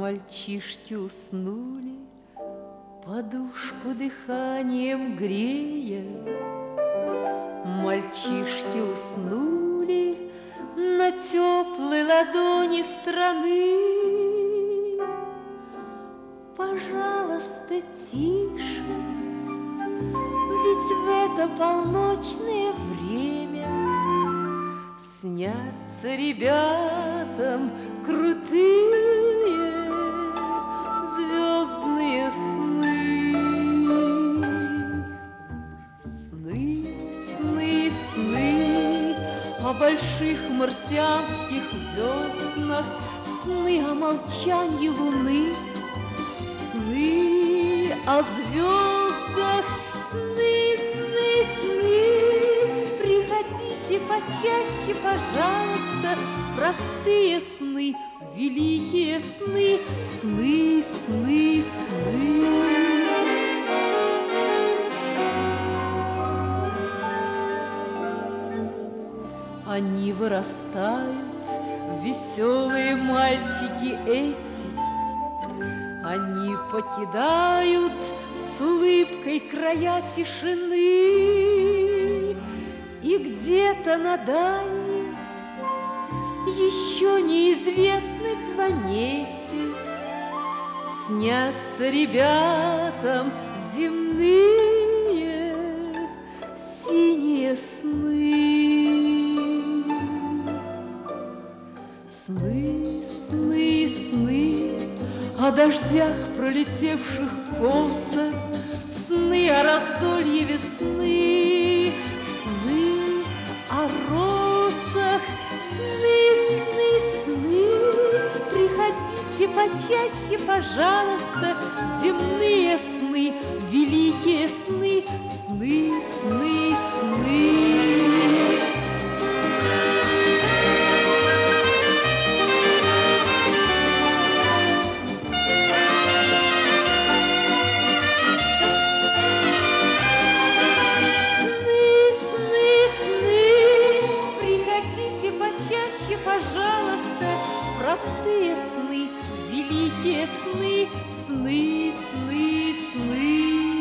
Мальчишки уснули, подушку дыханием грея. Мальчишки уснули на теплой ладони страны. Пожалуйста, тише, ведь в это полночное время снятся ребятам крутые звездные сны. Сны, сны, сны о больших марсианских веснах, сны о молчании луны, сны о звездах, сны, сны, сны. Приходите почаще, пожалуйста, простые сны, великие сны, сны, сны, сны. Они вырастают, веселые мальчики эти. Они покидают с улыбкой края тишины. И где-то на дальней, еще неизвестной планете снятся ребятам земные синие сны. Сны, сны, сны о дождях, пролетевших косо, сны о раздолье весны, сны о росах, сны, сны, сны. Приходите почаще, пожалуйста, земные сны, великие сны, сны, сны, сны. Пожалуйста, простые сны, великие сны, сны, сны, сны.